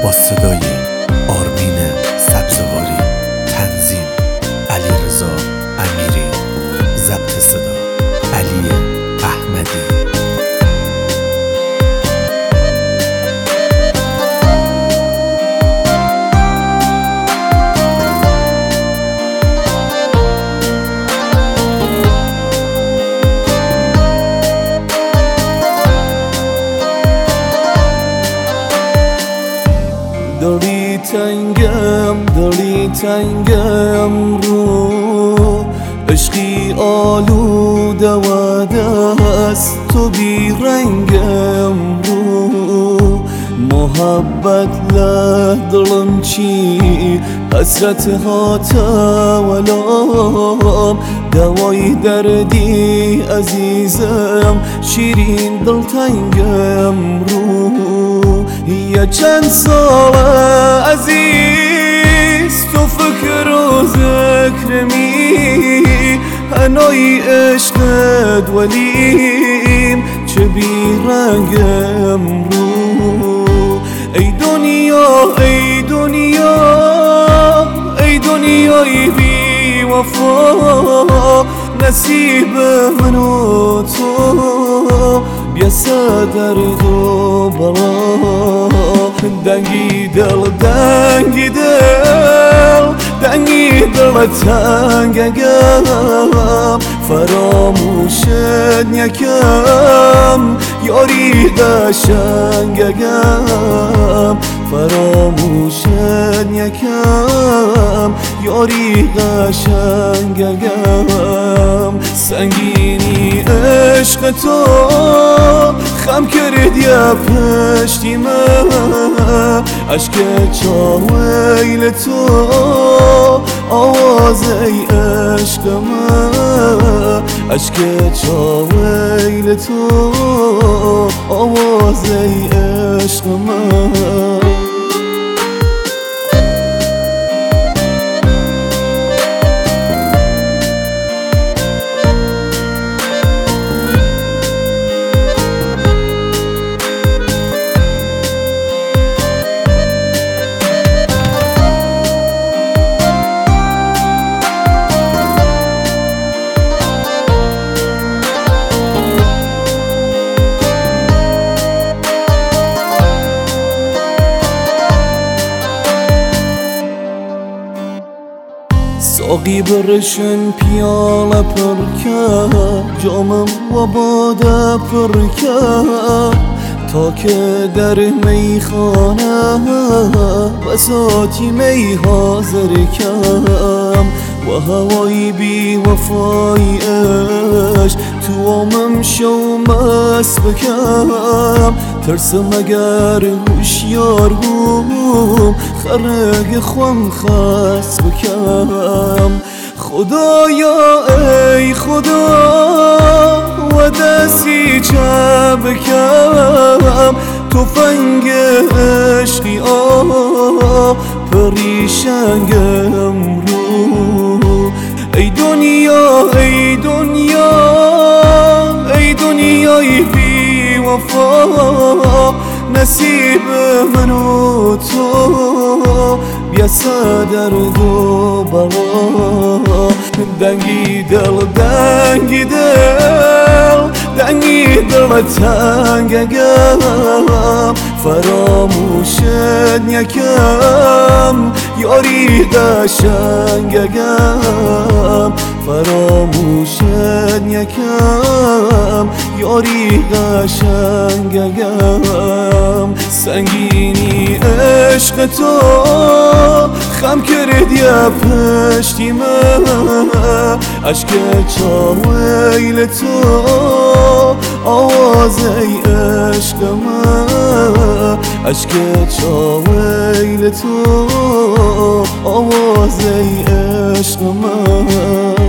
با صدای آرمین سبزواری، تنظیم علیرضا امیری، ضبط صدا علی احمدی. دلی تنگم رو عشقی آلوده و دست تو بیرنگم رو محبت له دلم چی حسرت هاتا ولام دوای دردی عزیزم شیرین دل تنگم رو یا چند سال عزیز تو فکر و ذکرمی هنوی عشقت ولیم چه بیرنگم رو ای دنیا ای دنیا ای دنیای بی وفا نصیب من و تو بیاسا درد و بلا دنگی دل دنگی دل دنگی دل تنگم فراموشت نکم یاری قشنگم فراموشت نکم یاری قشنگم سنگینی عشق تو خم کرد یا پشتی من عشق چاویل تو آواز ای عشق من عشق چاویل تو آواز ای عشق من ساقی برشن پیاله پر کرد جامم و باده پر کرد تا که در میخانه بساطی می حاضر کم و هوای بی وفای عشق تو آمم شو مست بکم ترسم اگر هوشیار بوم خرگ خوام خست بکم خدایا ای خدا و دستی چه بکم تفنگ عشقی پریشنگم رو ای دنیا ای دنیا ای دنیای بی وفا نصیب من و تو بیاسا درد و بلا دنگی دل دنگی دل دنگی دل تنگم فراموشت نکم یاری قشنگم فراموشت نکم یاری قشنگم سنگینی عشق تو خم کرد یا پشتی من عشق چاویل تو آواز ای عشق من عشق چاویل تو آواز ای عشق من